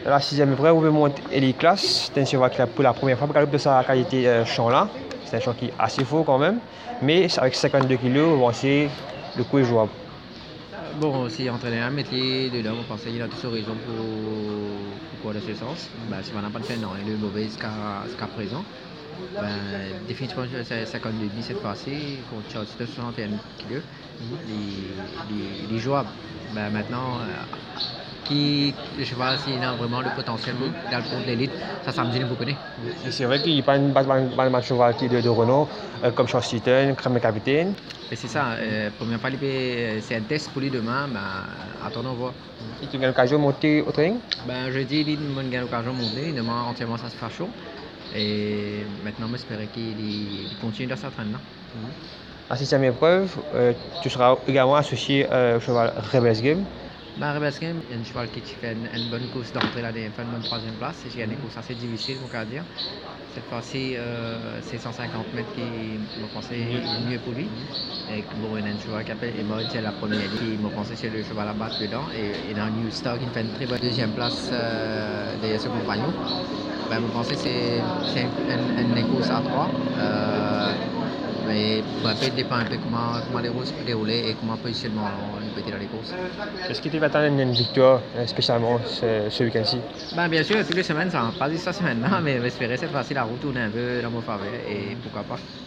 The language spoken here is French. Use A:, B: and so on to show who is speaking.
A: La sixième épreuve, vous monte les classes. C'est un cheval qui, pour la première fois, de sa qualité champ-là. C'est un champ qui est assez fort quand même. Mais avec 52 kilos, bon, c'est le coup est jouable.
B: Bon, si entraîner un métier de l'homme, on pense qu'il a toutes raisons pour aller dans ce sens. Ben, si on n'a pas de fait, non, il est mauvais jusqu'à présent. Ben, définitivement, c'est 52 cette fois-ci, contre Chelsea de 61 kg. Il est jouable. Ben, maintenant, le cheval, s'il a vraiment le potentiel dans le cours de l'élite, ça me dit beaucoup.
A: Et c'est vrai qu'il n'y a pas un cheval qui est de renom, comme Charles Seaton, comme le capitaine.
B: Et c'est ça, première fois, c'est un test pour lui demain, ben, attendons voir.
A: Et tu as l'occasion de monter au training?
B: Ben, jeudi, il a l'occasion de monter, demain, entièrement, ça se fera chaud. Et maintenant, j'espère qu'il continue dans sa traîne.
A: La sixième épreuve, tu seras également associé au cheval Rebels Game.
B: Ben, Rebels Game, il y a un cheval qui fait une bonne course d'entrée, là, il fait une bonne troisième place. Il y a des courses assez difficiles, on va dire. Cette fois-ci, c'est 150 mètres qui m'ont pensé mieux pour lui. Et bon, il y a un cheval qui appelle Emod, c'est la première qui m'ont pensé c'est le cheval à battre dedans. Et dans New Star qui fait une très bonne deuxième place derrière ce compagnon. Ben, vous pensez que c'est une course à 3. Mais ça dépend un peu comment les routes peuvent dérouler et comment positionnement on peut être dans les courses.
A: Est-ce que tu vas attendre une victoire spécialement ce week-end-ci?
B: Ben, bien sûr, toutes les semaines, ça n'a pas dit cette semaine, mais j'espérais cette fois-ci la route tourne un peu dans mon faveur et pourquoi pas.